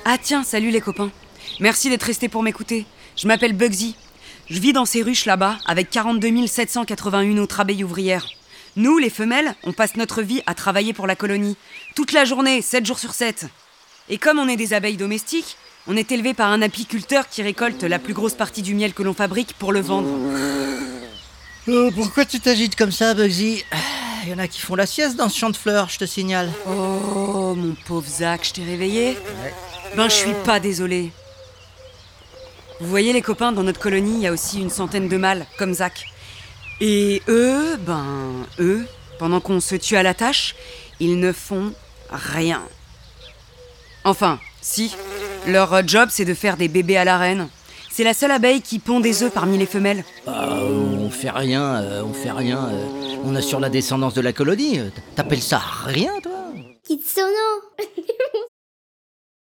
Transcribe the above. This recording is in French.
Ah tiens, salut les copains. Merci d'être restés pour m'écouter. Je m'appelle Bugsy. Je vis dans ces ruches là-bas, avec 42 781 autres abeilles ouvrières. Nous, les femelles, on passe notre vie à travailler pour la colonie. Toute la journée, 7 jours sur 7. Et comme on est des abeilles domestiques, on est élevé par un apiculteur qui récolte la plus grosse partie du miel que l'on fabrique pour le vendre. Pourquoi tu t'agites comme ça, Bugsy ? Il y en a qui font la sieste dans ce champ de fleurs, je te signale. Oh, mon pauvre Zach, je t'ai réveillé ? Ben, je suis pas désolée. Vous voyez les copains, dans notre colonie, il y a aussi une centaine de mâles, comme Zach. Et eux, pendant qu'on se tue à la tâche, ils ne font rien. Enfin, si, leur job c'est de faire des bébés à la reine. C'est la seule abeille qui pond des œufs parmi les femelles. On fait rien. On assure la descendance de la colonie. T'appelles ça rien, toi ?